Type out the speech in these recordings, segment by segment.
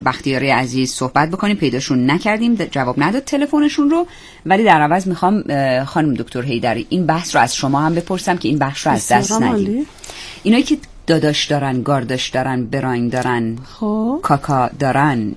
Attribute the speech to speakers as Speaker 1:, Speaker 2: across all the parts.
Speaker 1: بختیاری عزیز صحبت بکنیم، پیداشون نکردیم، جواب نداد تلفنشون رو، ولی در عوض میخوام خانم دکتر حیدری این بحث رو از شما هم بپرسم که این بخش رو از دست ندیم. اینایی که داداش دارن، گارداش دارن، براین دارن، کاکا دارن،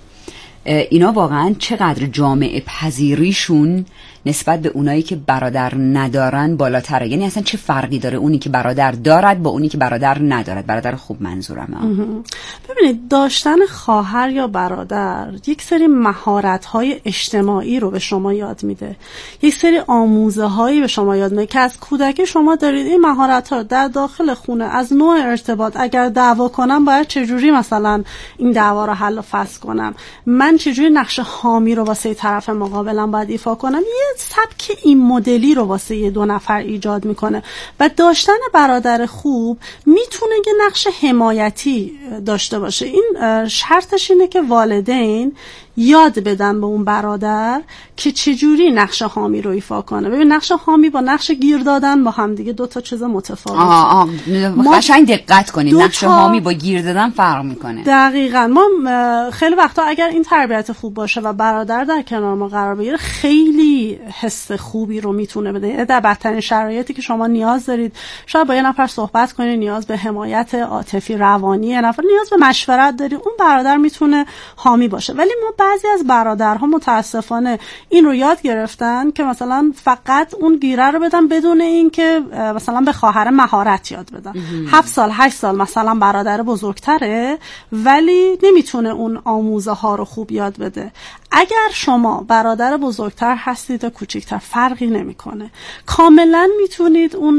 Speaker 1: اینا واقعا چقدر جامعه پذیریشون نسبت به اونایی که برادر ندارن بالاتره؟ یعنی اصلا چه فرقی داره اونی که برادر دارد با اونی که برادر ندارد؟ برادر خوب منظورم.
Speaker 2: ببینید، داشتن خواهر یا برادر یک سری مهارت‌های اجتماعی رو به شما یاد میده، یک سری آموزه‌هایی به شما یاد میده که از کودکی شما دارید این مهارت‌ها در داخل خونه. از نوع ارتباط، اگر دعوا کنم باید چجوری مثلا این دعوا رو حل و فصل کنم، من چجوری نقش حامی رو واسه طرف مقابلم باید ایفا کنم، یه سبک این مدلی رو واسه یه دو نفر ایجاد میکنه. و داشتن برادر خوب میتونه یه نقش حمایتی داشته باشه. این شرطش اینه که والدین یاد بدن به اون برادر که چجوری نقش حامی رو ایفا کنه. ببین، نقش حامی با نقش گیر دادن با هم دیگه دو تا چیز متفاوته.
Speaker 1: قشنگ دقت کنید، نقش حامی با گیر دادن فرق میکنه.
Speaker 2: دقیقاً. ما خیلی وقتا اگر این تربیت خوب باشه و برادر در کنار ما قرار بگیره، خیلی حس خوبی رو میتونه بده. در بدترین شرایطی که شما نیاز دارید، شاید با یه نفر صحبت کنید، نیاز به حمایت عاطفی روانی یه نفر، نیاز به مشورت دارید، اون برادر میتونه حامی باشه. ولی ما بعضی از برادرها متاسفانه این رو یاد گرفتن که مثلا فقط اون گیره رو بدن بدون این که مثلا به خواهر مهارت یاد بدن. 7 سال 8 سال مثلا برادر بزرگتره ولی نمیتونه اون آموزه ها رو خوب یاد بده. اگر شما برادر بزرگتر هستید یا کوچکتر فرقی نمیکنه، کاملا میتونید اون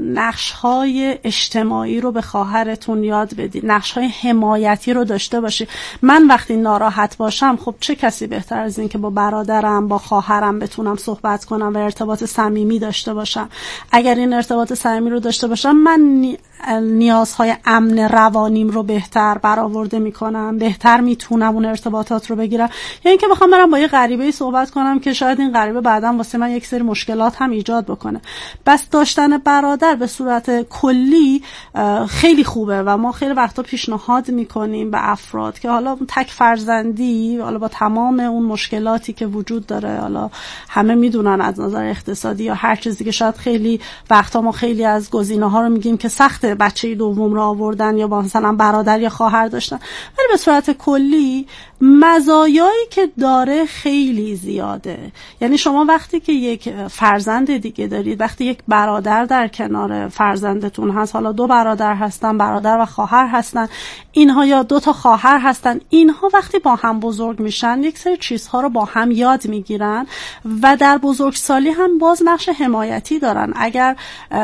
Speaker 2: نقش‌های اجتماعی رو به خواهرتون یاد بدید، نقش‌های حمایتی رو داشته باشید. من وقتی ناراحت باشم، خب چه کسی بهتر از این که با برادرم، با خواهرم بتونم صحبت کنم و ارتباط صمیمی داشته باشم. اگر این ارتباط صمیمی رو داشته باشم، من نیازهای امن روانیم رو بهتر برآورده میکنم، بهتر میتونم اون ارتباطات رو بگیرم. یعنی که بخوام برم با یه غریبه‌ای صحبت کنم که شاید این غریبه بعداً واسه من یک سری مشکلات هم ایجاد بکنه. بس داشتن برادر به صورت کلی خیلی خوبه و ما خیلی وقتا پیشنهاد میکنیم به افراد که حالا تک فرزندی، حالا با تمام اون مشکلاتی که وجود داره، حالا همه میدونن از نظر اقتصادی یا هر چیزی که شاید خیلی وقتا ما خیلی از گزینه‌ها رو میگیم که سخت بچه دوم رو آوردن یا با مثلا برادر یا خواهر داشتن، ولی به صورت کلی مزایایی که داره خیلی زیاده. یعنی شما وقتی که یک فرزند دیگه دارید، وقتی یک برادر در کنار فرزندتون هست، حالا 2 برادر هستن، برادر و خواهر هستن، اینها یا 2 تا خواهر هستن، اینها وقتی با هم بزرگ میشن یک سری چیزها رو با هم یاد میگیرن و در بزرگسالی هم باز نقش حمایتی دارن. اگر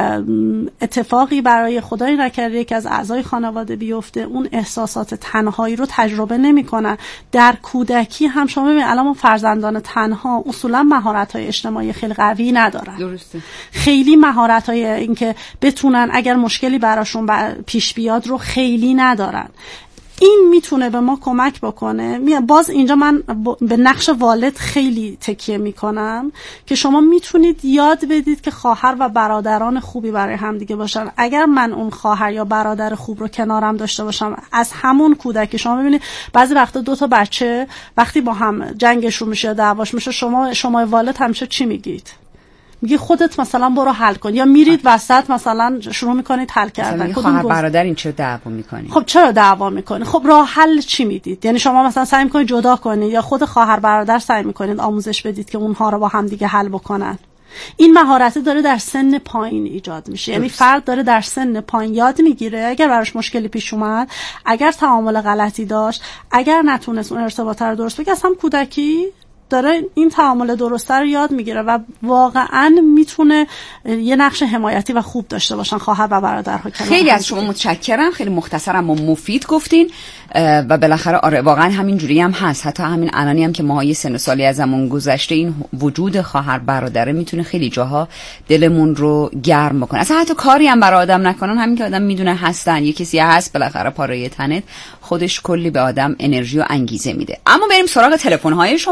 Speaker 2: اتفاقی برای خدای نکرده یک از اعضای خانواده بیفته، اون احساسات تنهایی رو تجربه نمیکنن. در کودکی هم شما ببینید الان فرزندان تنها اصولا مهارت‌های اجتماعی خیلی قوی ندارن. درسته. خیلی مهارت‌های اینکه بتونن اگر مشکلی براشون پیش بیاد رو خیلی ندارن. این میتونه به ما کمک بکنه. باز اینجا من به نقش والد خیلی تکیه میکنم که شما میتونید یاد بدید که خواهر و برادران خوبی برای هم دیگه باشن. اگر من اون خواهر یا برادر خوب رو کنارم داشته باشم از همون کودکی، شما ببینید بعضی وقتا 2 تا بچه وقتی با هم جنگشون میشه یا دعواش میشه، شما والد همیشه چی میگید؟ میگی خودت مثلا برو حل کن، یا میرید وسط مثلا شروع میکنید حل کردن.
Speaker 1: خواهر برادر این چرا دعوا میکنی؟
Speaker 2: خب چرا دعوا میکنی؟ خب راه حل چی میدید؟ یعنی شما مثلا سعی میکنید جدا کنید یا خود خواهر برادر سعی میکنید آموزش بدید که اونها رو با هم دیگه حل بکنن. این مهارت داره در سن پایین ایجاد میشه. یعنی فرد داره در سن پایین یاد میگیره اگر براش مشکلی پیش اومد، اگر تعامل غلطی داشت، اگر نتونست اون ارتباط رو درست بگه، هم کودکی داره این تعامل درسته رو یاد میگیره و واقعا میتونه یه نقش حمایتی و خوب داشته باشن خواهر و برادرها.
Speaker 1: خیلی از شما متشکرم، خیلی مختصر اما مفید گفتین و بالاخره آره واقعا همین جوری هم هست. حتی همین الانی هم که ما یه سن سالی از زمان گذشته، این وجود خواهر برادره میتونه خیلی جاها دلمون رو گرم بکنه. اصلا حتی کاری هم برای آدم نکنن، همین که آدم میدونه هستن، یه کسی هست بالاخره پاره تنت، خودش کلی به آدم انرژی و انگیزه میده. اما بریم سراغ تلفن های شما.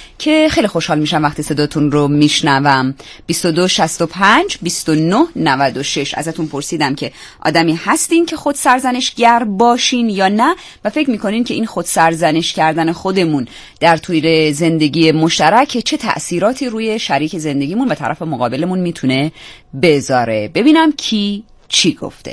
Speaker 1: که خیلی خوشحال میشم وقتی صداتون رو میشنوم. 2265 2996. ازتون پرسیدم که آدمی هستین که خود سرزنشگر باشین یا نه و فکر میکنین که این خود سرزنش کردن خودمون در توی زندگی مشترک چه تأثیراتی روی شریک زندگیمون و طرف مقابلمون میتونه بذاره. ببینم کی چی گفته.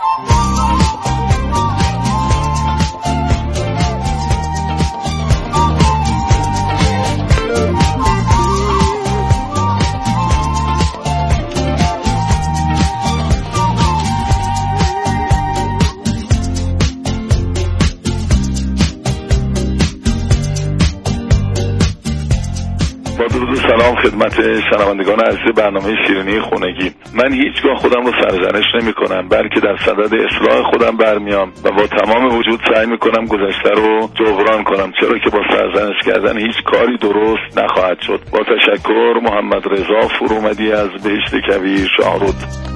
Speaker 3: با درود و سلام خدمت شنوندگان عزیز برنامه شیرینی خونگی. من هیچگاه خودم رو سرزنش نمی کنم، بلکه در صدد اصلاح خودم برمیام و با تمام وجود سعی می کنم گذشته رو جبران کنم، چرا که با سرزنش کردن هیچ کاری درست نخواهد شد. با تشکر، محمد رضا فرومدی از بهشت کویر، شاهرود.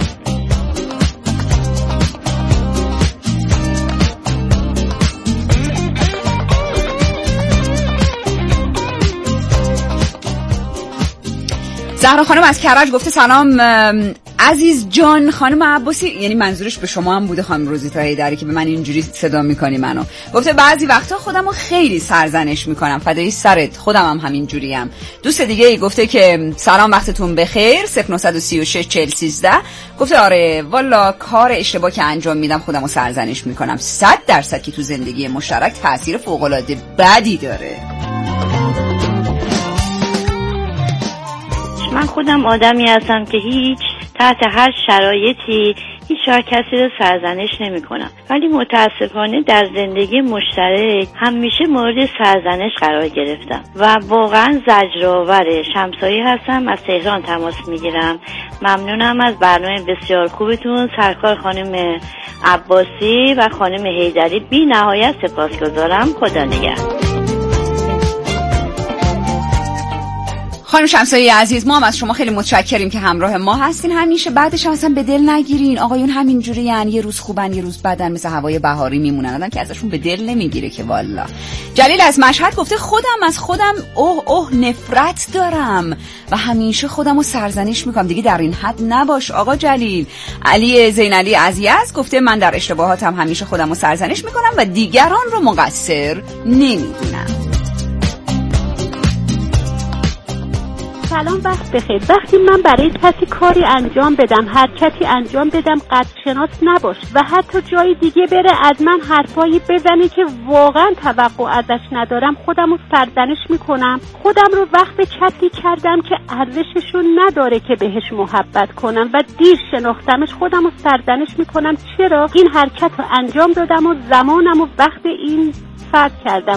Speaker 1: زهرا خانم از کرج گفته سلام عزیز جان خانم عباسی، یعنی منظورش به شما هم بوده خانم روزیتا هیدری که به من اینجوری صدا میکنی منو. گفته بعضی وقتا خودمو خیلی سرزنش میکنم، فدای سرت، خودم هم همین جوریم. دوست دیگه ای گفته که سلام وقتتون بخیر 0936 4013. گفته آره والا کار اشتباه که انجام میدم خودمو سرزنش میکنم، 100% که تو زندگی مشترک تاثیر فوق العاده بدی داره.
Speaker 4: من خودم آدمی هستم که هیچ تحت هر شرایطی هیچ کسی رو سرزنش نمی کنم، ولی متاسفانه در زندگی مشترک همیشه مورد سرزنش قرار گرفتم و واقعا زجرآوره. شمسایی هستم، از تهران تماس می گیرم. ممنونم از برنامه بسیار خوبتون. سرکار خانم عباسی و خانم هیدری بی نهایت سپاسگزارم. خدا نگهدار.
Speaker 1: خانم شمسایی عزیز، ما هم از شما خیلی متشکریم که همراه ما هستین همیشه. بعدش هم اصلا به دل نگیرین، آقایون همینجوریان، یه روز خوبن یه روز بدن، مثل هوای بهاری میمونن، آدم که ازشون به دل نمیگیره که والا. جلیل از مشهد گفته خودم از خودم نفرت دارم و همیشه خودمو سرزنش میکنم، دیگه در این حد نباش آقا جلیل. علی زینالی از یزد گفته من در اشتباهاتم همیشه خودمو سرزنش میکنم و دیگران رو مقصر نمیدونم.
Speaker 5: سلام، وقت بخیر. وقتی من برای کسی کاری انجام بدم، حرکتی انجام بدم، قدرشناس نباش و حتی جای دیگه بره از من حرفایی بزنه که واقعا توقع ازش ندارم، خودم رو سرزنش میکنم. خودم رو وقت چپی کردم که ارزششو نداره که بهش محبت کنم و دیر شناختمش، خودم رو سرزنش میکنم چرا این حرکت رو انجام دادم و زمانم و وقت این فرد کردم.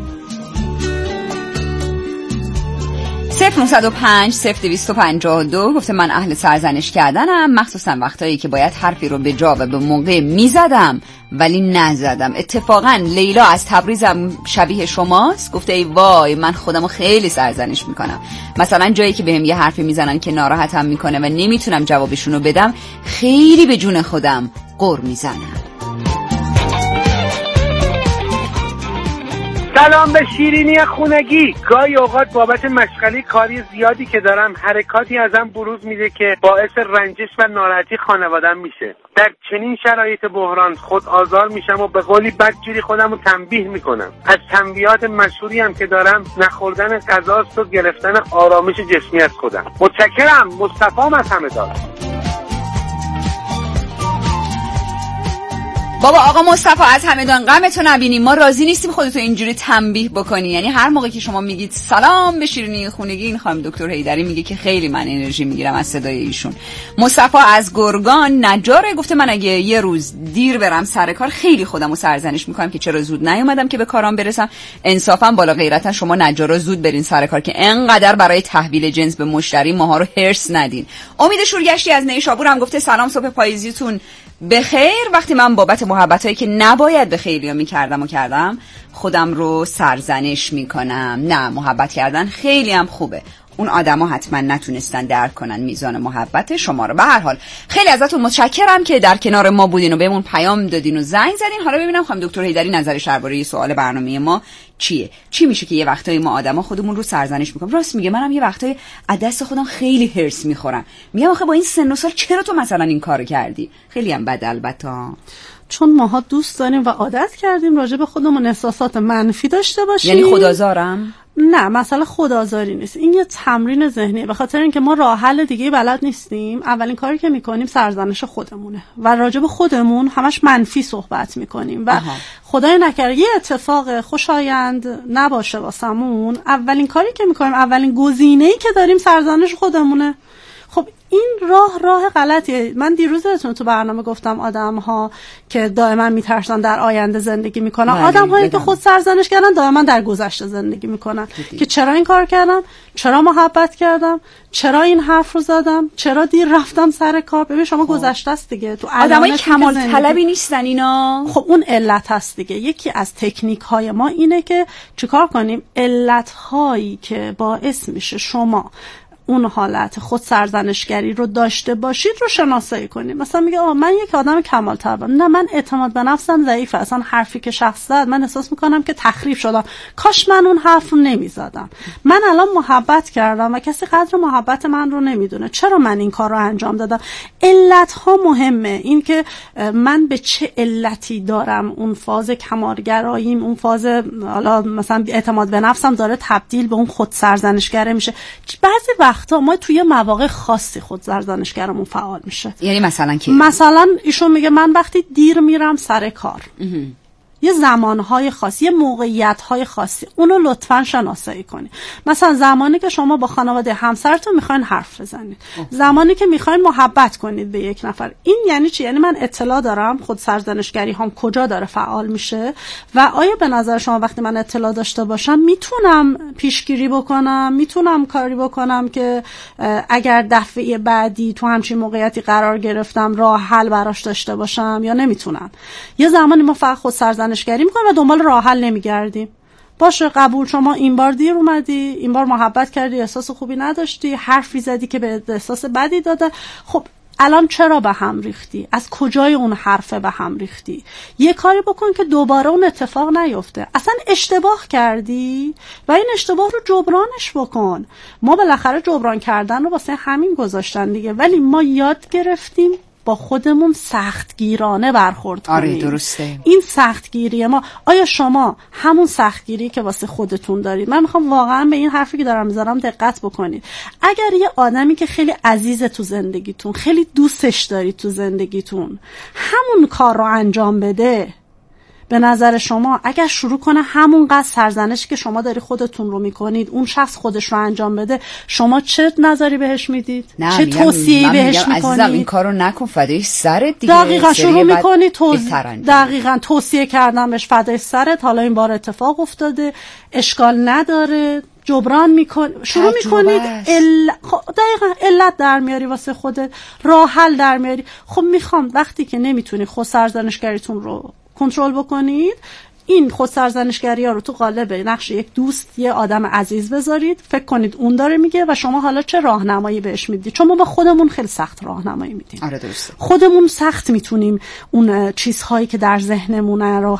Speaker 1: 0905 0252 گفته من اهل سرزنش کردنم، مخصوصا وقتایی که باید حرفی رو به جا و به موقع میزدم ولی نزدم. اتفاقا لیلا از تبریزم شبیه شماست، گفته ای وای من خودمو خیلی سرزنش میکنم، مثلا جایی که بهم یه حرفی میزنن که ناراحتم میکنه و نمیتونم جوابشونو بدم، خیلی به جون خودم غر میزنم.
Speaker 6: سلام به شیرینی خونگی. گاهی اوقات بابت مشغله کاری زیادی که دارم حرکاتی ازم بروز میده که باعث رنجش و ناراحتی خانوادم میشه. در چنین شرایط بحران خود آزار میشم و به قولی بدجوری خودم رو تنبیه میکنم. از تنبیهات مشهوری هم که دارم نخوردن غذاست و گرفتن آرامش جسمی از خودم. متشکرم. مصطفی از همدان.
Speaker 1: بابا آقا مصطفی از همدان، غمتو نبینیم، ما راضی نیستیم خودتو اینجوری تنبیه بکنی. یعنی هر موقع که شما میگید سلام به شیرینی خونگی، این خانم دکتر هیدری میگه که خیلی من انرژی میگیرم از صدای ایشون. مصطفی از گرگان نجاره گفته من اگه یه روز دیر برم سر کار خیلی خودمو سرزنش میکنم که چرا زود نیومدم که به کارام برسم. انصافا بالا غیرتا شما نجارا زود برین سر کار که انقدر برای تحویل جنس به مشتری ماها رو هرس ندین. امید شورگشتی از نیشابور هم گفته سلام، صبح پاییزیتون بخیر. وقتی من بابت محبتایی که نباید به خیلیا میکردم خودم رو سرزنش میکنم. نه، محبت کردن خیلی هم خوبه. اون آدما حتما نتونستن درک کنن میزان محبت شما رو. به هر حال خیلی ازتون متشکرم که در کنار ما بودین و بهمون پیام دادین و زنگ زدین. حالا ببینم خانم دکتر حیدری نظرش درباره سوال برنامه ما چیه؟ چی میشه که یه وقتایی ما آدما خودمون رو سرزنش میکنیم؟ راست میگه، منم یه وقتایی از دست خودم خیلی هرس میخورم، میگم آخه با این سن و سال چرا تو مثلا این کارو کردی؟ خیلی هم بد البته،
Speaker 2: چون ماها دوست داریم و عادت کردیم راجع به خودمون احساسات منفی داشته باشیم.
Speaker 1: یعنی خدازارم؟
Speaker 2: نه، مسئله خدازاری نیست، این یه تمرین ذهنیه. به خاطر اینکه ما راه حل دیگه بلد نیستیم، اولین کاری که میکنیم سرزنش خودمونه و راجع به خودمون همش منفی صحبت میکنیم و خدای نکرده یه اتفاق خوشایند نباشه واسمون، اولین کاری که میکنیم، اولین گزینه‌ای که داریم سرزنش خودمونه. خب این راه غلطیه. من دیروز تو برنامه گفتم آدم‌ها که دائما میترسن در آینده زندگی میکنن، آدم‌هایی که خود سرزنش کردن دائما در گذشته زندگی میکنن که چرا این کار کردم، چرا محبت کردم، چرا این حرف رو زدم، چرا دیر رفتم سر کار. ببین شما گذشته است دیگه، تو
Speaker 1: آدمای کمال طلبی نیستن اینا.
Speaker 2: خب اون علت هست دیگه. یکی از تکنیک‌های ما اینه که چیکار کنیم علت‌هایی که باعث میشه شما اون حالت خود سرزنشگری رو داشته باشید رو شناسایی کنیم. مثلا میگه من یک آدم کمال طلبم، نه من اعتماد به نفسم ضعیفه، اصلا حرفی که شخص زد من احساس میکنم که تخریب شدم، کاش من اون حرف رو نمیزدم. من الان محبت کردم و کسی قدر محبت من رو نمیدونه، چرا من این کار رو انجام دادم؟ علت ها مهمه. این که من به چه علتی دارم اون فاز کمالگراییم، اون فاز حالا مثلا اعتماد به نفسم داره تبدیل به اون خود سرزنشگره میشه. بعضی وقتا ما توی مواقع خاصی خود سرزنشگرمون فعال میشه.
Speaker 1: یعنی مثلا کی؟
Speaker 2: مثلا ایشون میگه من وقتی دیر میرم سر کار، یه زمانهای خاصی، یه موقعیتهای خاصی، اونو لطفاً شناسایی کنید. مثلا زمانی که شما با خانواده همسرتون میخواین حرف بزنید، زمانی که میخواین محبت کنید به یک نفر. این یعنی چی؟ یعنی من اطلاع دارم خود سرزنشگری هم کجا داره فعال میشه و آیا به نظر شما وقتی من اطلاع داشته باشم میتونم پیشگیری بکنم، میتونم کاری بکنم که اگر دفعه بعدی تو همچین موقعیتی قرار گرفتم راه حل براش داشته باشم یا نمیتونم؟ یه زمانی ما فقط خود سرزنشگری میکنیم و دنبال راه حل نمیگردیم. باشه قبول، شما این بار دیر اومدی، این بار محبت کردی، احساس خوبی نداشتی، حرفی زدی که به احساس بدی داده. خب الان چرا به هم ریختی؟ از کجای اون حرفه به هم ریختی؟ یه کاری بکن که دوباره اون اتفاق نیفته. اصلا اشتباه کردی و این اشتباه رو جبرانش بکن. ما بالاخره جبران کردن رو واسه همین گذاشتن دیگه، ولی ما یاد گرفتیم با خودمون سختگیرانه برخورد کنیم.
Speaker 1: آره درسته.
Speaker 2: این سختگیری ما، آیا شما همون سختگیری که واسه خودتون دارید؟ من میخوام واقعا به این حرفی که دارم میذارم دقت بکنید. اگر یه آدمی که خیلی عزیزه تو زندگیتون، خیلی دوستش دارید تو زندگیتون، همون کار رو انجام بده، به نظر شما اگر شروع کنه همونقدر سرزنشی که شما داری خودتون رو میکنید اون شخص خودش رو انجام بده، شما چه نظری بهش میدید؟ چه توصیه‌ای بهش میکنید؟
Speaker 1: عزیزم این کارو نکن، فدای سرت دیگه.
Speaker 2: دقیقاً شروع میکنی دقیقاً توصیه کردن بهش، فدای سرت، حالا این بار اتفاق افتاده، اشکال نداره، جبران میکنی، شروع میکنید دقیقاً علت در میاری واسه خودت، راه حل در میاری. خب میخوام وقتی که نمیتونی خود سرزنشگریتون رو کنترل بکنید، این خود سرزنشگری ها رو تو قالب نقش یک دوست، یه آدم عزیز بذارید، فکر کنید اون داره میگه و شما حالا چه راهنمایی بهش میدید. چون ما با خودمون خیلی سخت راهنمایی میدیم.
Speaker 1: آره درسته.
Speaker 2: خودمون سخت میتونیم اون چیزهایی که در ذهنمونه رو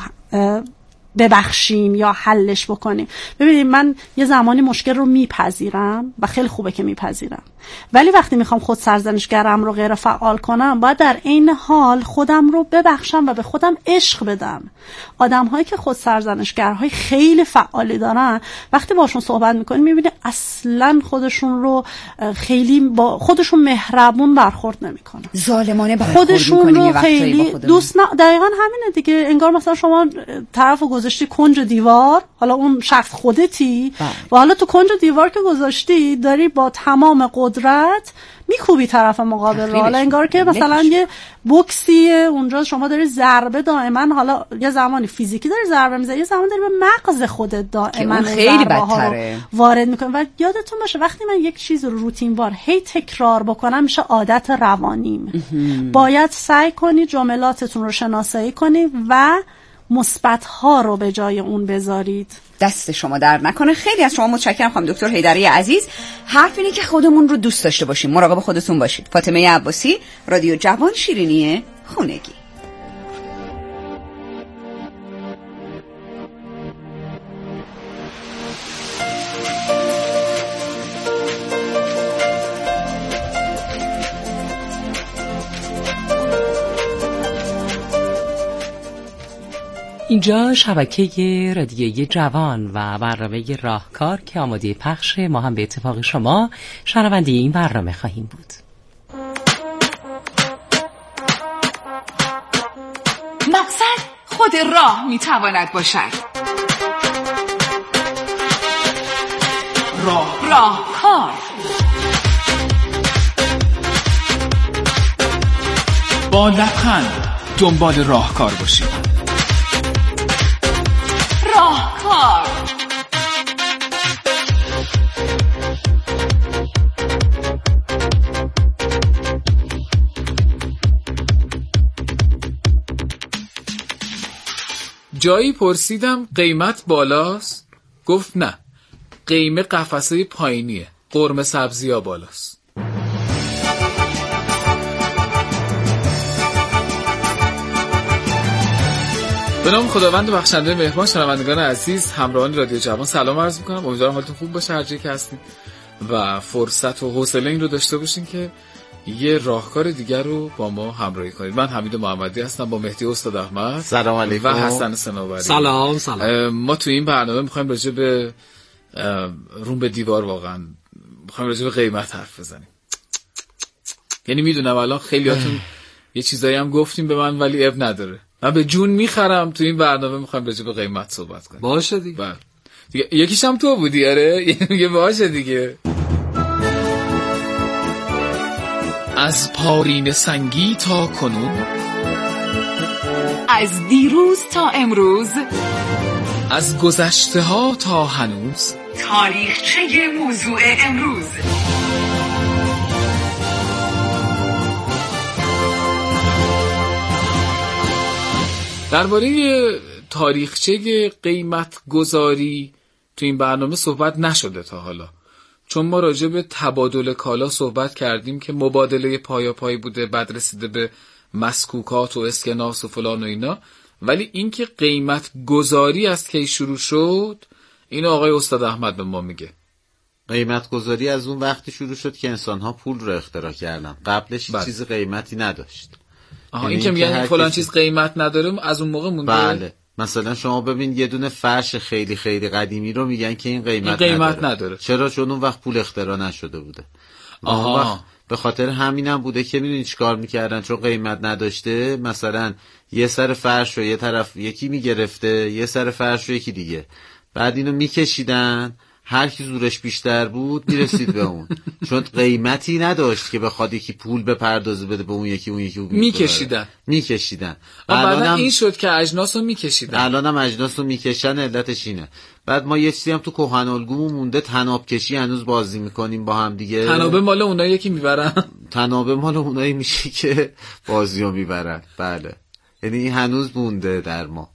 Speaker 2: ببخشیم یا حلش بکنیم. ببینید من یه زمانی مشکل رو میپذیرم و خیلی خوبه که میپذیرم، ولی وقتی میخوام خود سرزنشگرم رو غیر فعال کنم باید در عین حال خودم رو ببخشم و به خودم عشق بدم. آدم هایی که خود سرزنشگرهای خیلی فعالی دارن وقتی باشون صحبت میکنی میبینی اصلا خودشون رو خیلی با خودشون مهربون برخورد نمیکنن،
Speaker 1: ظالمانه برخورد
Speaker 2: خودشون رو خیلی دوست دقیقاً همینه دیگه. انگار مثلا شما طرفو گذاشتی کنج دیوار، حالا اون شخص خودتی و حالا تو کنج دیوار که گذاشتی داری با تمام قدرت میکوبی طرف مقابل رو. حالا انگار که مثلا یه بوکسیه اونجا، شما داری ضربه دائما، حالا یه زمانی فیزیکی داری ضربه میزنی، یه زمانی داری به مغز خودت دائما
Speaker 1: خیلی بدتره
Speaker 2: وارد میکنی. و یادتون باشه وقتی من یک چیز رو روتین وار هی تکرار بکنم میشه عادت روانیم. باید سعی کنی جملاتتون رو شناسایی کنی و مثبت ها رو به جای اون بذارید.
Speaker 1: دست شما در نکنه. خیلی از شما متشکرم خانم دکتر حیدری عزیز. حرف اینه که خودمون رو دوست داشته باشیم، مراقب خودتون باشید. فاطمه عباسی، رادیو جوان، شیرینی خونگی.
Speaker 7: اینجا شبکه رادیویی جوان و برنامه راهکار که آماده پخش، ما هم به اتفاق شما شنونده این برنامه خواهیم بود.
Speaker 8: مقصد خود راه میتواند باشد. راهکار.
Speaker 9: با لبخند دنبال راهکار باشید.
Speaker 8: راهکار.
Speaker 9: جایی پرسیدم قیمت بالاست؟ گفت نه، قیمه قفسه پایینیه، قرمه سبزی‌ها بالاست. به نام خداوند بخشنده مهربان، شنوندگان عزیز، همراهان رادیو جوان سلام عرض می‌کنم. امیدوارم حالتون خوب باشه هر جایی که هستین و فرصت و حوصله این رو داشته باشین که یه راهکار دیگر رو با ما همراهی کنید. من حمید محمدی هستم با مهدی استاد احمد،
Speaker 10: سلام علیکم،
Speaker 9: و حسن صنوبری.
Speaker 10: سلام.
Speaker 9: ما تو این برنامه می‌خوایم راجع به روم به دیوار، واقعا می‌خوایم راجع به قیمت حرف بزنیم. یعنی میدونم الان خیلیاتون یه چیزایی هم گفتیم به من، ولی اب نداره، من به جون میخرم. تو این برنامه میخوایم راجع به قیمت صحبت کنیم.
Speaker 10: باشه دیگه.
Speaker 9: بله دیگه، یکیش هم تو بودی. آره میگه باشه دیگه. از پارین سنگی تا کنون،
Speaker 8: از دیروز تا امروز،
Speaker 9: از گذشته ها تا هنوز،
Speaker 8: تاریخچه موضوع امروز.
Speaker 9: درباره تاریخچه قیمت گذاری تو این برنامه صحبت نشده تا حالا، چون ما راجع به تبادل کالا صحبت کردیم که مبادله پایاپای بوده، بعد رسیده به مسکوکات و اسکناس و فلان و اینا. ولی اینکه قیمت گذاری از کی شروع شد، اینو آقای استاد احمد به ما میگه.
Speaker 10: قیمت گذاری از اون وقتی شروع شد که انسان‌ها پول رو اختراع کردن. قبلش چیز قیمتی نداشت.
Speaker 9: این که میگن فلان چیز قیمت نداره از اون موقع مونده.
Speaker 10: بله، مثلا شما ببین یه دونه فرش خیلی خیلی قدیمی رو میگن که این قیمت نداره. چرا؟ چون اون وقت پول اختراع نشده بوده. وقت به خاطر همینم بوده که میدونی چیکار میکردن، چون قیمت نداشته، مثلا یه سر فرش رو یه طرف یکی میگرفته، یه سر فرش رو یکی دیگه، بعد اینو میکشیدن، هر کی زورش بیشتر بود میرسید به اون، چون قیمتی نداشت که بخواد یکی پول بپردازه بده به اون یکی، اون یکی میکشیدن.
Speaker 9: بعدن این شد که اجناس رو میکشیدن.
Speaker 10: الانم اجناس رو میکشن، علتش اینه. بعد ما یه چیزی هم تو کهن الگومون مونده، تناب کشی، هنوز بازی میکنیم با هم دیگه.
Speaker 9: تنابه مال اونایی که میبرن.
Speaker 10: تنابه مال اونایی میشه که بازیو میبرن. بله، یعنی این هنوز مونده در ما.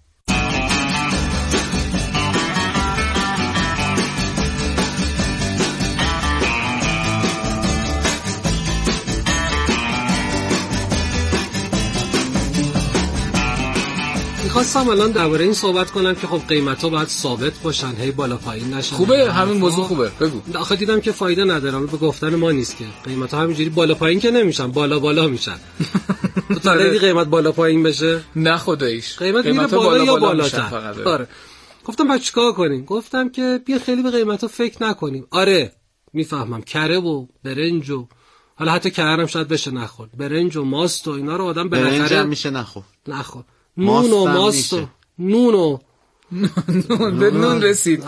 Speaker 11: میخواستم الان درباره این صحبت کنم که خب قیمت‌ها باید ثابت باشن، هی بالا پایین نشن.
Speaker 9: خوبه، همین موضوع خوبه، بگو.
Speaker 11: آخه دیدم که فایده نداره، به گفتن ما نیست که قیمت‌ها همینجوری بالا پایین که نمیشن، بالا میشن. تو تا قیمت بالا پایین بشه؟
Speaker 9: نه خداییش.
Speaker 11: قیمت میره بالا یا بالاتر. آره. گفتم بعد چیکار کنیم؟ گفتم که بیا خیلی به قیمت‌ها فکر نکنیم. آره میفهمم، کره و برنج و حالا حتی کره هم شاید بشه نخورد، برنج و ماست و اینا رو آدم بالاخره
Speaker 10: میشه نخورد.
Speaker 11: نون و ماست و نون
Speaker 9: به نون رسید.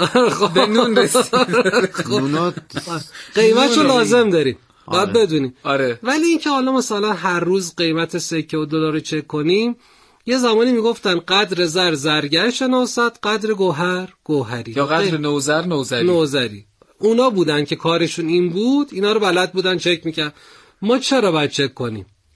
Speaker 11: قیمتشو لازم داریم، باید بدونیم.
Speaker 9: آره.
Speaker 11: ولی این که حالا مثلا هر روز قیمت سکه و دلار رو چک کنیم، یه زمانی میگفتن قدر زر زرگر شناسد، قدر گوهر گوهری،
Speaker 9: یا قدر نوزر
Speaker 11: نوزری. اونا بودن که کارشون این بود، اینا رو بلد بودن چک میکرد. ما چرا باید چک کنیم؟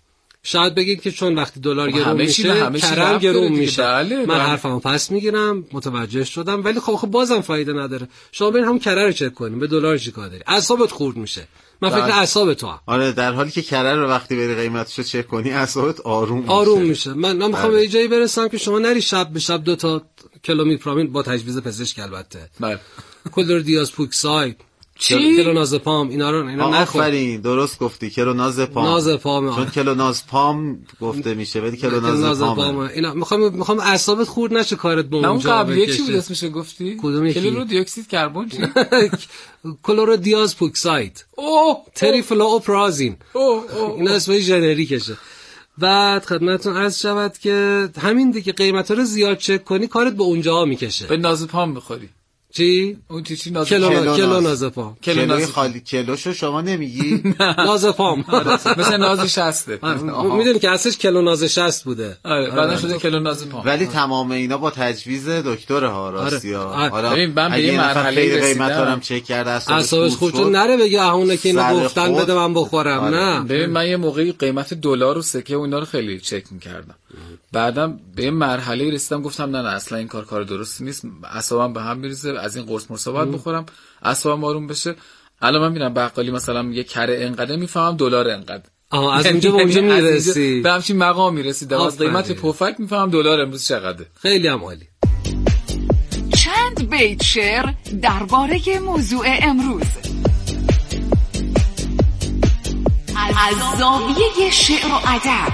Speaker 11: شاید بگید که چون وقتی دلار گرون میشه کرم گرون میشه. من حرفمو پس میگیرم، متوجه شدم، ولی خب بازم فایده نداره. شما برید همون کره رو چک کنیم، به دلار چیکار داری؟ اعصابت خورد میشه. من فکر اعصاب تو هم.
Speaker 10: آره، در حالی که کره رو وقتی بری قیمتشو چک کنی اعصابت آروم میشه.
Speaker 11: من میخوام به جایی برسم که شما نری شب به شب 2 کلومیپرامین با تجویز پزشک البته.
Speaker 9: بله.
Speaker 11: کلوردیازپوکساید، کلونازپام، اینا نخور.
Speaker 10: آفرین، درست گفتی، کلونازپام.
Speaker 11: نازپام.
Speaker 10: چون کلونازپام گفته میشه ولی کلونازپام.
Speaker 11: اینا میخوام اعصابت خورد نشه کارت به اونجا.
Speaker 9: اون قبلی چی بود اسمش گفتی؟ کلورودیوکسید کربن.
Speaker 11: کلوردیازپوکساید. تریفلوپرازین. این اسم ژنریکشه. بعد خدمتتون عرض شود که همین دیگه قیمتا رو زیاد چک کنی کارت به اونجا میکشه.
Speaker 9: به نازپام بخوری.
Speaker 11: چی؟
Speaker 9: اون چی
Speaker 11: نازپام.
Speaker 10: کلوی خالی کلوشو شما نمیگی؟
Speaker 11: نازپام.
Speaker 9: مثل ناز 60.
Speaker 11: میدونی که اصلش کلوناز 60 بوده.
Speaker 9: آره، بعدن شده کلونازپام.
Speaker 10: ولی تمام اینا با تجویز دکتر ها راسیا.
Speaker 9: ببین من به یه مرحله
Speaker 10: قیمت دارم چک کرده
Speaker 11: اعصابش خودت نره بگه اونه که اینو گفتن بده من بخورم. نه،
Speaker 9: ببین من یه موقعی قیمت دلار و سکه و اینا رو خیلی چک می‌کردم. بعدم به یه مرحله رسیدم گفتم نه اصلا این کار درستی نیست، اعصابم به هم میریزه، از این قرص مرصاد بخورم اعصابم آروم بشه. الان من میرم بقالی مثلا یه کره انقدر میفهمم دلار انقدر.
Speaker 11: از اونجا به اونجا میرسی،
Speaker 9: به همچین مقام میرسیدم. از قیمت پفک میفهمم دلار امروز چقدره.
Speaker 11: خیلی هم عالی.
Speaker 8: چند بیت شعر درباره موضوع امروز از زاویه شعر و ادب.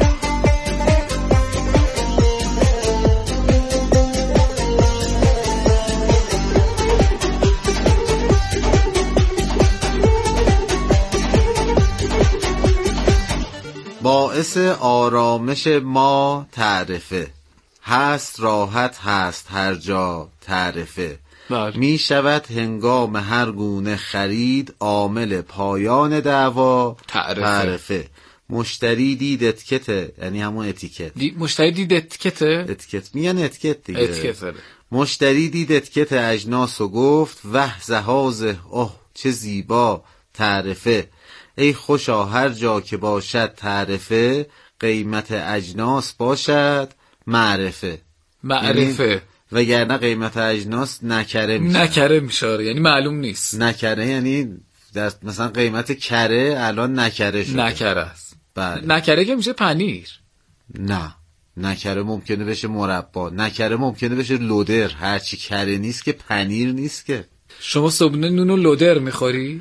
Speaker 10: باعث آرامش ما تعرفه، هست راحت هست هر جا تعرفه، می شود هنگام هر گونه خرید عامل پایان دعوا تعرفه. مشتری دید اتکته، یعنی همون اتیکت.
Speaker 9: مشتری دید اتکته؟
Speaker 10: اتیکت میگن اتیکت دیگه. مشتری دید اتیکت اجناس و گفت وه زهازه، اوه چه زیبا تعرفه. ای خوشا هر جا که باشد تعرفه، قیمت اجناس باشد معرفه.
Speaker 9: یعنی
Speaker 10: وگرنه قیمت اجناس نکره
Speaker 9: میشه. یعنی معلوم نیست.
Speaker 10: نکره یعنی مثلا قیمت کره الان نکره شده.
Speaker 9: نکره است.
Speaker 10: بله.
Speaker 9: نکره که میشه پنیر.
Speaker 10: نه، نکره ممکنه بشه مربا، نکره ممکنه بشه لودر. هرچی کره نیست که پنیر نیست که.
Speaker 9: شما صبحونه نون و لودر میخوری؟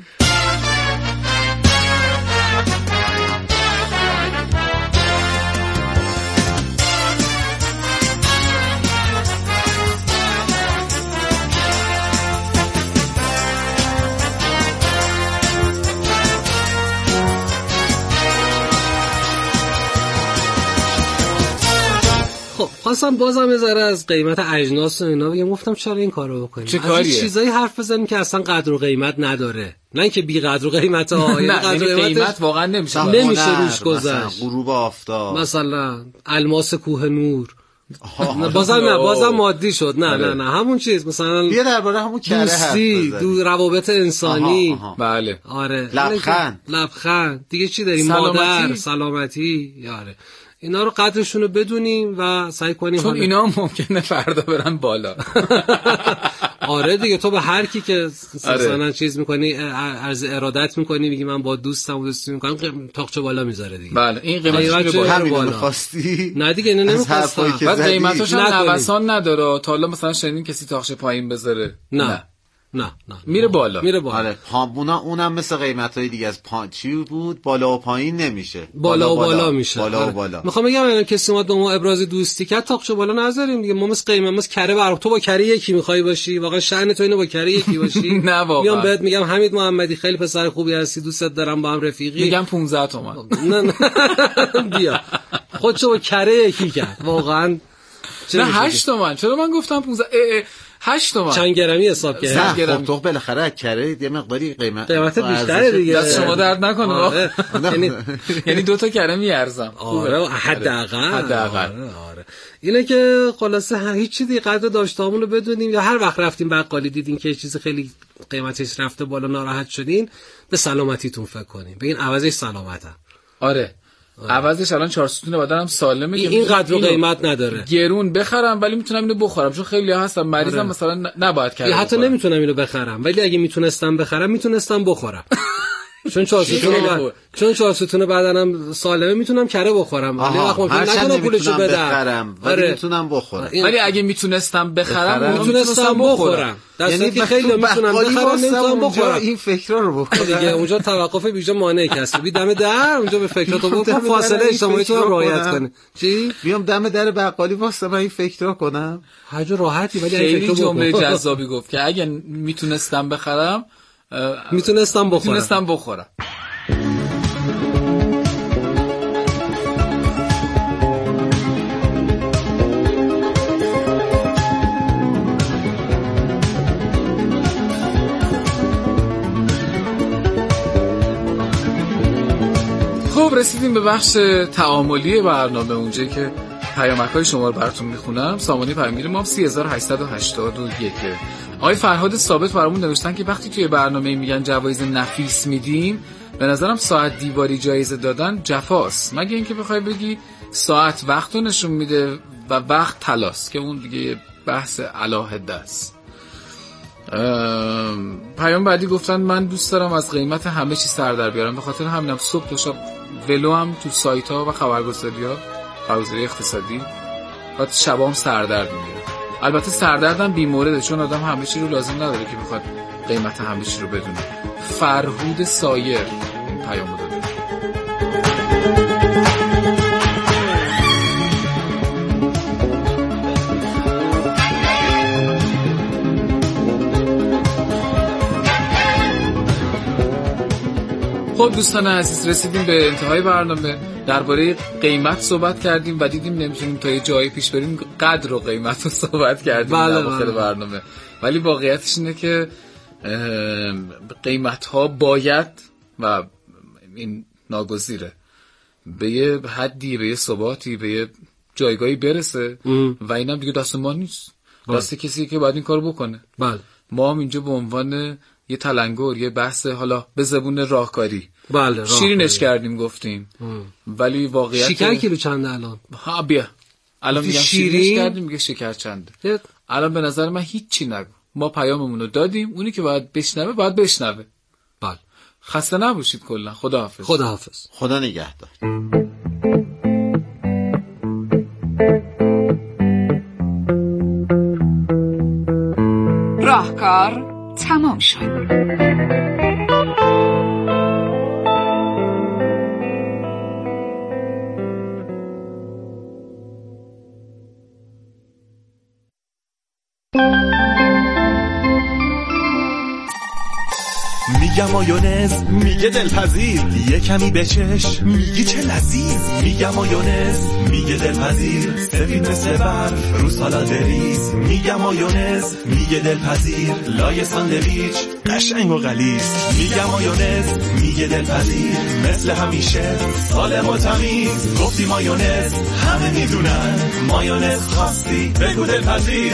Speaker 11: خواستم بازم یه ذره از قیمت اجناس و اینا بگم. گفتم چرا این کارو بکنیم؟
Speaker 9: چه کاریه؟
Speaker 11: از چیزایی حرف بزنیم که اصلا قدر و قیمت نداره، نه اینکه بی قدر و قیمت ها.
Speaker 9: یعنی قدر و قیمت واقعا
Speaker 11: نمیشه روش گذشت.
Speaker 10: غروب آفتاب
Speaker 11: مثلا الماس کوه نور. بازم مادی شد. نه همون چیز. مثلا
Speaker 10: بیا درباره همون کره حرف بزنیم.
Speaker 11: روابط انسانی.
Speaker 9: بله.
Speaker 11: آره.
Speaker 10: لبخند.
Speaker 11: دیگه چی داریم؟ مادر، سلامتی. آره. اینا رو قدرشون رو بدونیم و سعی کنیم،
Speaker 9: چون اینا ممکنه فردا برن بالا.
Speaker 11: آره دیگه، تو به هر کی که مثلا چیز میکنی، عرض ارادت میکنی، میگی من با دوستی میکنم، تاقچه بالا میذاره دیگه.
Speaker 9: بله، این قیمتش رو
Speaker 10: بالا می‌خواستی.
Speaker 11: نه دیگه، اینو نمی‌خواستم.
Speaker 9: بعد قیمتش هم نوسان نداره. تا حالا مثلا شنیدین کسی تاقچه پایین بذاره؟
Speaker 11: نه
Speaker 9: میره بالا.
Speaker 10: آره، اونم مثل قیمت‌های دیگه از چی بود، بالا و پایین نمیشه.
Speaker 11: بالا میشه.
Speaker 10: بالا.
Speaker 11: میخوام بگم کسی اومد با ما ابراز دوستی کرد، تاقچه بالا نذاریم دیگه. ما مثل قیمت کره برق، تو با کره یکی میخوای باشی، واقعا شأن تو اینو با کره یکی باشی.
Speaker 9: نه واقعا.
Speaker 11: میام بهت میگم حمید محمدی خیلی پسر خوبی هستی، دوستت دارم، با هم رفیقی.
Speaker 9: میگم 15 تومن.
Speaker 11: نه بیا خودشو با کره یکی کرد واقعا.
Speaker 9: نه 8 تومن. چرا من گفتم 15؟ 8 تومن.
Speaker 11: چند گرمی حساب کرد؟
Speaker 10: خب تو بالاخره کره یه مقداری قیمت
Speaker 11: بیشتره دیگه.
Speaker 9: دست شما درد نکنه. یعنی 2 تا کره میارزم.
Speaker 11: آره حداقل. آره. اینه که خلاصه هیچ چیزی قدر داشتهامون رو بدونیم، یا هر وقت رفتیم بقالی دیدین که چیز خیلی قیمتش رفته بالا، ناراحت شدین، به سلامتیتون فکر کنین، بگین عوضش سلامتم.
Speaker 9: آره. عوضش الان 4 ستون بدنم سالمه که
Speaker 11: این قدر قیمت نداره،
Speaker 9: گرون بخرم ولی میتونم اینو بخورم، چون خیلی ها هستن مریضم مثلا نباید کردم،
Speaker 11: حتی نمیتونم اینو بخرم ولی اگه میتونستم بخرم میتونستم بخورم. چون 4 ستون بدنم سالمه میتونم کره بخورم، ولی وقت ممکنه نتونم پولشو بدم
Speaker 10: ولی میتونم بخورم.
Speaker 9: ولی اگه میتونستم بخرم
Speaker 11: میتونستم بخورم.
Speaker 10: یعنی خیلی میتونم بخرم نمیتونم بخورم. این فکرا رو بکن
Speaker 11: دیگه. اونجا توقف بیجا مانع کسی بی دم در اونجا به فکراتو بکن، فاصله اجتماعی تو رعایت کنی. چی
Speaker 10: بیام دم در بقالی واسه من این فکرا کنم؟
Speaker 11: هر جا راحتی ولی
Speaker 9: این فکرو جمله جذابی گفت که اگه میتونستم بخرم
Speaker 11: میتونستم
Speaker 9: بخورم. خب رسیدیم به بخش تعاملی برنامه، اونجایی که پیامک‌های شما رو براتون میخونم. سامانه پیامگیر ما 3881. آقای فرهاد ثابت برامون نوشتن که وقتی توی برنامه میگن جوایز نفیس میدیم، به نظرم ساعت دیواری جایزه دادن جفاست، مگه اینکه بخوای بگی ساعت وقتو نشون میده و وقت طلاست که اون دیگه بحث علاهده است. پیام بعدی گفتن من دوست دارم از قیمت همه چی سر در بیارم، به خاطر همینم صبح تا شب ولو هم تو سایت ها و خبرگزاری‌ها، خبرگزاری اقتصادی، بعد شبام سردرد میگیره. البته سردردم بی‌مورده، چون آدم همه چی رو لازم نداره که بخواد قیمت همه چی رو بدونه. فرهود سایر این پیامو داده. خب دوستان عزیز، رسیدیم به انتهای برنامه. درباره قیمت صحبت کردیم و دیدیم نمیتونیم تا یه جایی پیش بریم، قدر و قیمت رو صحبت کردیم در آخر برنامه. ولی واقعیتش اینه که قیمت ها باید و این ناگزیره به یه حدی، به یه ثباتی، به یه جایگاهی برسه و اینم دیگه دست ما نیست، دست کسی که باید این کار بکنه.
Speaker 11: بله
Speaker 9: ما هم اینجا به عنوان یه تلنگر، یه بحث حالا به زبون راهکاری شیرینش کردیم گفتیم، ولی واقعیت
Speaker 11: شکر کیلو چنده الان؟
Speaker 9: ها بیا الان میگم شیرینش کردیم، میگه شکر چنده. الان به نظر من هیچی نگو، ما پیاممون رو دادیم، اونی که باید بشنوه باید بشنوه.
Speaker 11: بله
Speaker 9: خسته نباشید کلا. خداحافظ.
Speaker 11: خداحافظ.
Speaker 10: خدا نگهدار.
Speaker 8: راهکار تمام شد.
Speaker 12: میگم مایونز، میگه دلپذیر، یه کمی بچش، میگه چه لذیذ. میگم مایونز، میگه دلپذیر، سفید مثل برف رو سالاد بریز. میگم مایونز، میگه دلپذیر، لای ساندویچ قشنگ و غلیظ. میگم مایونز، میگه دلپذیر، مثل همیشه سالم و تمیز. گفتی مایونز، همه میدونن مایونز خواستی بگو دلپذیر.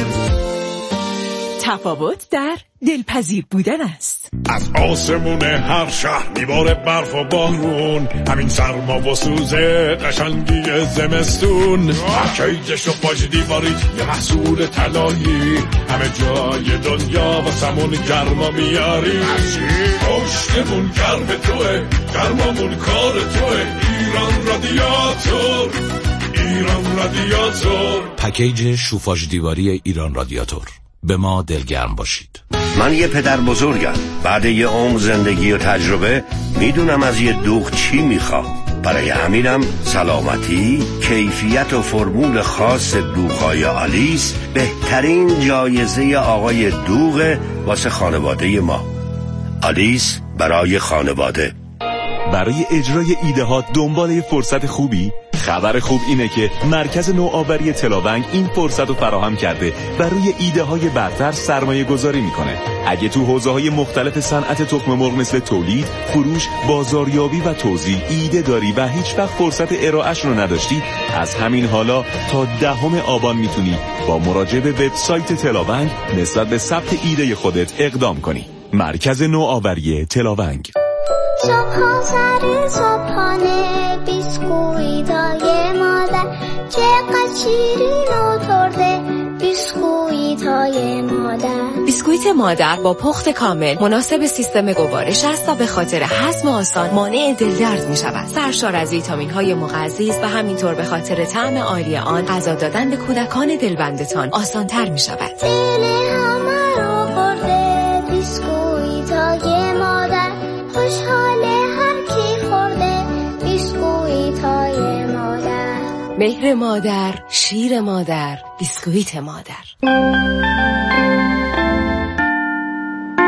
Speaker 13: تفاوت در دلپذیر بودن است.
Speaker 14: از آسمون هر شهر میباره برف و بارون، همین سرما و سوزه قشنگی زمستون. پکیجش و پاش دیواریت یه محصول طلایی، همه جای دنیا واسمون گرما میاری. پشتمون گرم توه، گرمامون کار توه. ایران رادیاتور، ایران رادیاتور.
Speaker 15: پکیج شوفاژ دیواری ایران رادیاتور. به ما دلگرم باشید.
Speaker 16: من یه پدر بزرگم، بعد یه عمر زندگی و تجربه میدونم از یه دوغ چی میخوام. برای همینم سلامتی، کیفیت و فرمول خاص دوغ‌های آلیس بهترین جایزه آقای دوغ واسه خانواده ما. آلیس برای خانواده.
Speaker 12: برای اجرای ایده ها دنبال فرصت خوبی؟ خبر خوب اینه که مرکز نوآوری تلاونگ این فرصت رو فراهم کرده و روی ایده های برتر سرمایه گذاری میکنه. اگه تو حوزه های مختلف صنعت تخم مرغ مثل تولید، فروش، بازاریابی و توزیع ایده داری و هیچ وقت فرصت ارائهش رو نداشتی، از همین حالا تا 10 آبان میتونی با مراجعه به وبسایت تلاونگ نسبت به ثبت ایده خودت اقدام کنی. مرکز نوآوری تلاونگ.
Speaker 17: صبح سر صبحانه بیسکویتای مادر چقدر شیرین و ترده بیسکویتای مادر.
Speaker 18: بیسکویت مادر با پخت کامل مناسب سیستم گوارش است و به خاطر هضم آسان مانع دلدرد می شود. سرشار از ویتامین‌های مغذی است و همینطور به خاطر طعم عالی آن غذا دادن به کودکان دلبندتان آسان‌تر می شود.
Speaker 17: دل همه رو برده بیسکویتای مادر، خوشحاله هر کی خورده بیسکویتای مادر.
Speaker 18: مهر مادر، شیر مادر، بیسکویت مادر.